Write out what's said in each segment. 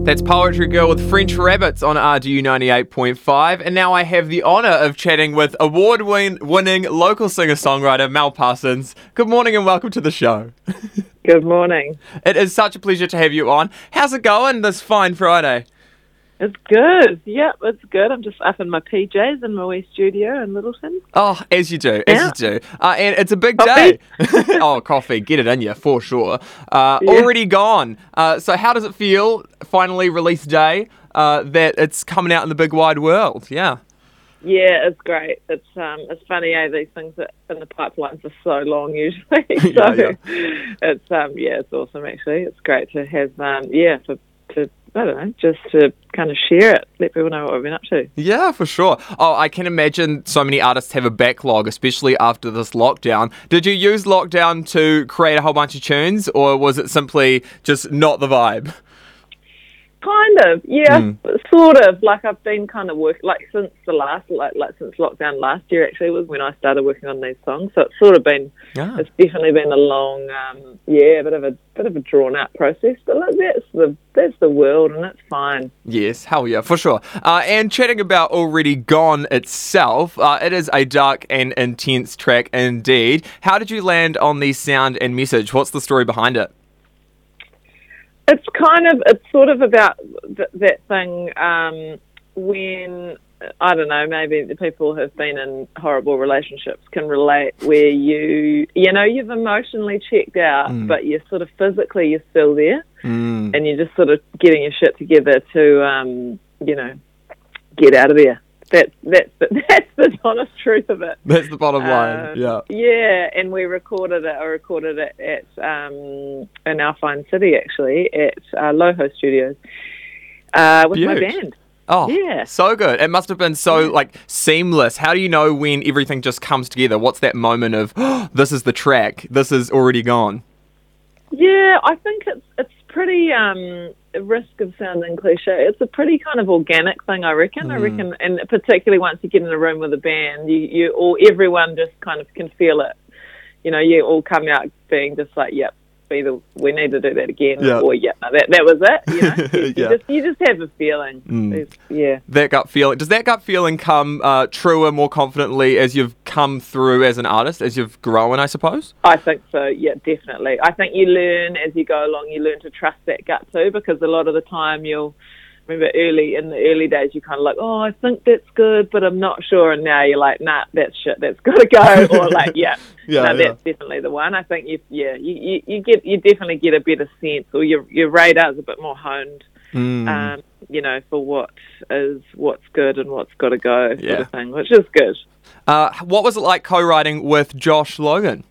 That's Poetry Girl with French Rabbits on RDU 98.5. And now I have the honour of chatting with award-winning local singer-songwriter Mel Parsons. Good morning and welcome to the show. Good morning. It is such a pleasure to have you on. How's it going this fine Friday? It's good. Yep, it's good. I'm just up in my PJs in my wee studio in Littleton. Oh, as you do. And it's a big Coffee? day. Oh, coffee. Get it in you, for sure. Already gone. So how does it feel, finally release day, that it's coming out in the big wide world? Yeah. Yeah, it's great. It's funny, these things that in the pipelines are so long usually. It's awesome actually. It's great to have just to kind of share it, let people know what we've been up to. Yeah, for sure. Oh, I can imagine so many artists have a backlog, especially after this lockdown. Did you use lockdown to create a whole bunch of tunes, or was it simply just not the vibe? Kind of, yeah, sort of. Like I've been kind of working, since since lockdown last year. Actually, was when I started working on these songs. So it's sort of been, it's definitely been a long, bit of a drawn out process. But that's the world, and it's fine. Yes, hell yeah, for sure. And chatting about Already Gone itself, it is a dark and intense track indeed. How did you land on the sound and message? What's the story behind it? It's sort of about that thing when, I don't know, maybe the people who have been in horrible relationships can relate, where you've emotionally checked out, but you're sort of physically, you're still there, and you're just sort of getting your shit together to, get out of there. That's the honest truth of it. That's the bottom line. Yeah. Yeah, and we recorded it. I recorded it at in our fine city actually at Loho Studios with my band. Oh, yeah, so good. It must have been so seamless. How do you know when everything just comes together? What's that moment of this is the track? This is Already Gone. Yeah, I think it's pretty. Risk of sounding cliche, it's a pretty kind of organic thing, I reckon, and particularly once you get in a room with a band, everyone just kind of can feel it. You all come out being just like, yep, either we need to do that again, or that was it. You just have a feeling. Yeah. That gut feeling. Does that gut feeling come truer more confidently as you've come through as an artist, as you've grown, I suppose? I think so, yeah, definitely. I think you learn as you go along, you learn to trust that gut too, because a lot of the time in the early days, you're kind of like, oh, I think that's good, but I'm not sure. And now you're like, nah, that's shit, that's got to go. Or like, that's definitely the one. I think you definitely get a better sense, or your radar's a bit more honed, for what's good and what's got to go, sort of thing, which is good. What was it like co-writing with Josh Logan?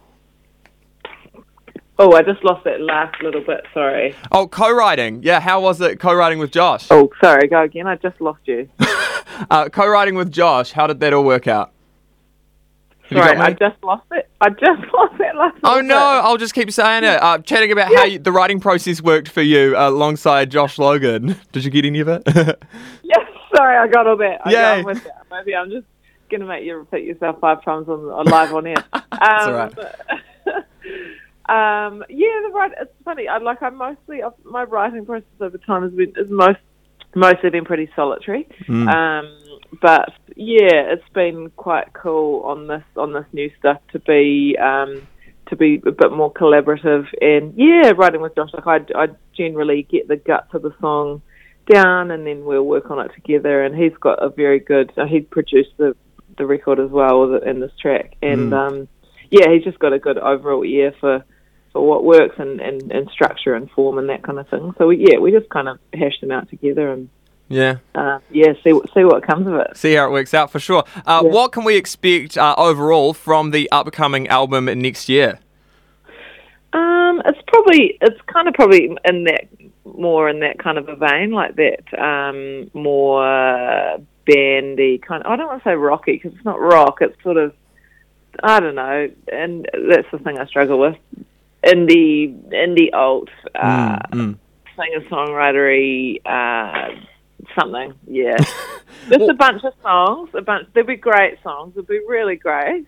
Oh, I just lost that last little bit, sorry. Oh, co-writing. Yeah, how was it co-writing with Josh? Oh, sorry, go again. I just lost you. Co-writing with Josh, how did that all work out? Sorry, I just lost it. I just lost that last little Oh, no, I'll just keep saying it. Chatting about how the writing process worked for you alongside Josh Logan. Did you get any of it? Yes, sorry, I got all that. Yay. With that. Maybe I'm just going to make you repeat yourself 5 times on live on air. That's all right. It's funny. My writing process over time is mostly been pretty solitary. But yeah, it's been quite cool on this new stuff to be a bit more collaborative. And yeah, writing with Josh, I generally get the guts of the song down, and then we'll work on it together. And he's got a very good. He produced the record as well in this track, and he's just got a good overall ear for what works and structure and form and that kind of thing. So we just kind of hash them out together and see what comes of it. See how it works out for sure. What can we expect overall from the upcoming album next year? It's kind of probably in that kind of a vein, like that more bandy kind of. I don't want to say rocky because it's not rock. It's sort of, I don't know, and that's the thing I struggle with. Indie alt, singer-songwritery, something, yeah. Just a bunch of songs, there'll be great songs, it'll be really great.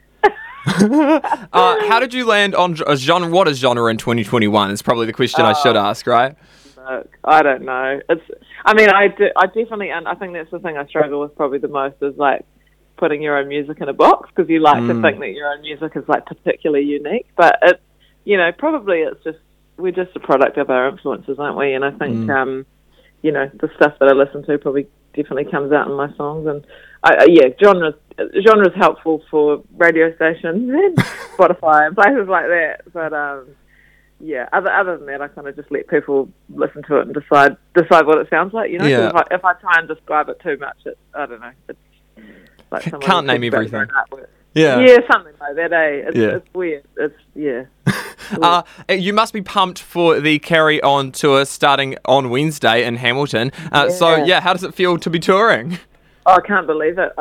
How did you land on a genre? What is genre in 2021? Is probably the question I should ask, right? work. I don't know. I definitely, and I think that's the thing I struggle with probably the most is like putting your own music in a box, because you like to think that your own music is like particularly unique, but probably we're just a product of our influences, aren't we? And I think the stuff that I listen to probably definitely comes out in my songs, and genre's helpful for radio stations and Spotify and places like that, but other than that, I kind of just let people listen to it and decide what it sounds like, if I try and describe it too much, I don't know, it's like someone can't name everything. Yeah, something like that, eh? It's weird. You must be pumped for the Carry On tour starting on Wednesday in Hamilton. So, how does it feel to be touring? Oh, I can't believe it.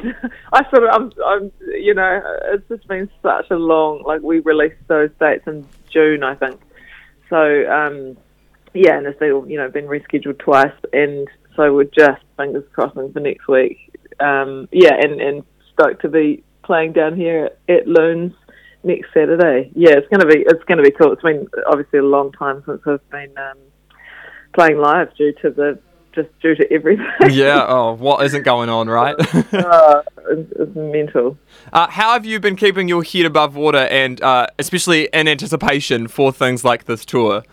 It's just been such a long, we released those dates in June, I think. So, and it's all, been rescheduled twice, and so we're just fingers crossing for next week. And stoked to be playing down here at Loons next Saturday. Yeah, it's gonna be cool. It's been obviously a long time since I've been playing live due to everything. Yeah. Oh, what isn't going on, right? It's mental. How have you been keeping your head above water, and especially in anticipation for things like this tour?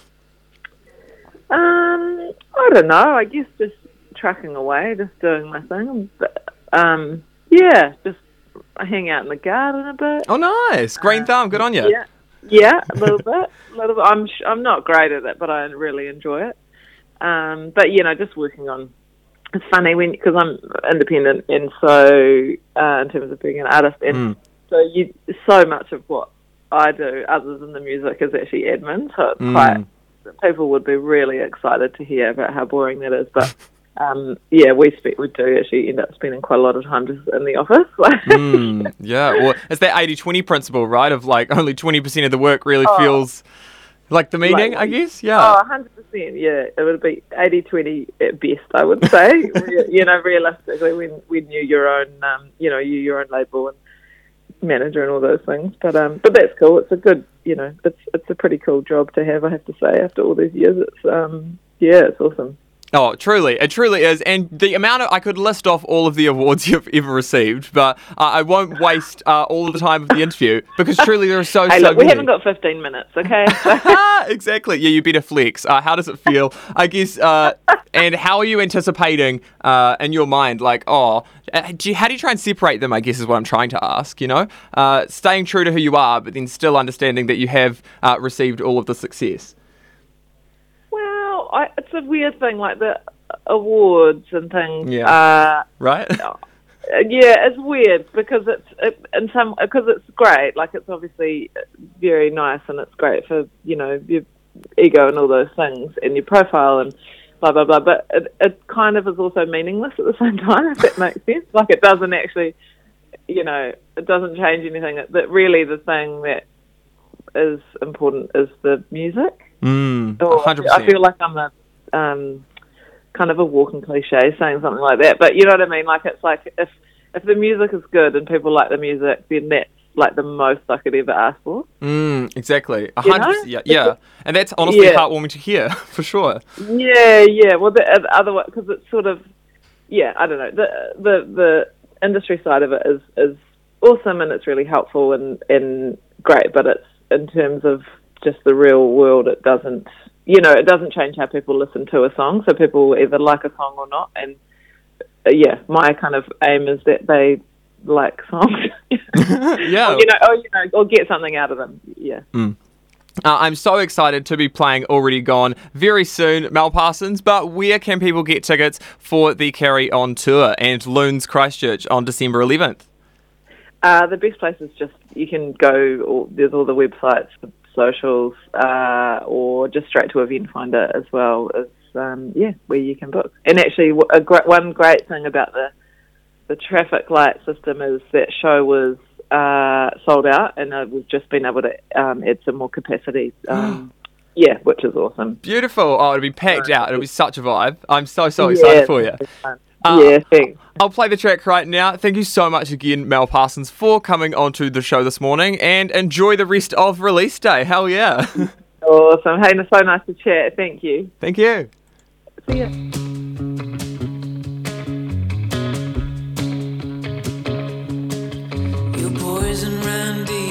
I don't know. I guess just trucking away, just doing my thing. But, just I hang out in the garden a bit. Oh, nice. Green thumb. Good on you. Yeah, a little bit. I'm not great at it, but I really enjoy it. But just working on. It's funny because I'm independent, and so in terms of being an artist, and so much of what I do, other than the music, is actually admin. So it's quite. People would be really excited to hear about how boring that is, but. We do actually end up spending quite a lot of time just in the office. Well, it's that 80-20 principle, right? Of only 20% of the work really feels like the meaning, I guess. Yeah. 100%. Yeah, it would be 80-20 at best, I would say. Realistically, when you're your own, your own label and manager and all those things. But that's cool. It's a good, it's a pretty cool job to have, I have to say. After all these years, it's awesome. Oh, truly. It truly is. And the amount I could list off all of the awards you've ever received, but I won't waste all of the time of the interview, because truly there are so look, many. We haven't got 15 minutes, okay? Exactly. Yeah, you better flex. How does it feel? I guess, and how are you anticipating in your mind, how do you try and separate them, I guess, is what I'm trying to ask, staying true to who you are, but then still understanding that you have received all of the success? It's a weird thing, like the awards and things. Yeah. Right. It's weird because it's great. Like, it's obviously very nice, and it's great for your ego and all those things, and your profile and blah blah blah. But it kind of is also meaningless at the same time, if that makes sense. Like, it doesn't actually, it doesn't change anything. That really the thing that is important is the music. 100%. I feel like I'm a kind of a walking cliche saying something like that, but you know what I mean? Like, it's like if the music is good and people like the music, then that's like the most I could ever ask for. Exactly. 100%. Yeah. And that's honestly heartwarming to hear, for sure. Yeah. Well, the other way, because it's sort of, I don't know. The industry side of it is awesome, and it's really helpful and great, but it's in terms of just the real world, it doesn't change how people listen to a song, so people either like a song or not, and my kind of aim is that they like songs. Or get something out of them. I'm so excited to be playing Already Gone very soon, Mel Parsons, but where can people get tickets for the Carry On tour and Loons Christchurch on December 11th? The best place is just, you can go, there's all the websites, socials, or just straight to Event Finder as well, as where you can book. And actually, one great thing about the traffic light system is that show was sold out, and we've just been able to add some more capacity. Which is awesome. Beautiful. Oh, it'll be packed out. It'll be such a vibe. I'm so excited for you. Thanks. I'll play the track right now. Thank you so much again, Mel Parsons, for coming onto the show this morning, and enjoy the rest of release day. Hell yeah. Awesome. Hey, it's so nice to chat. Thank you. Thank you. See ya. Your poison ran deep.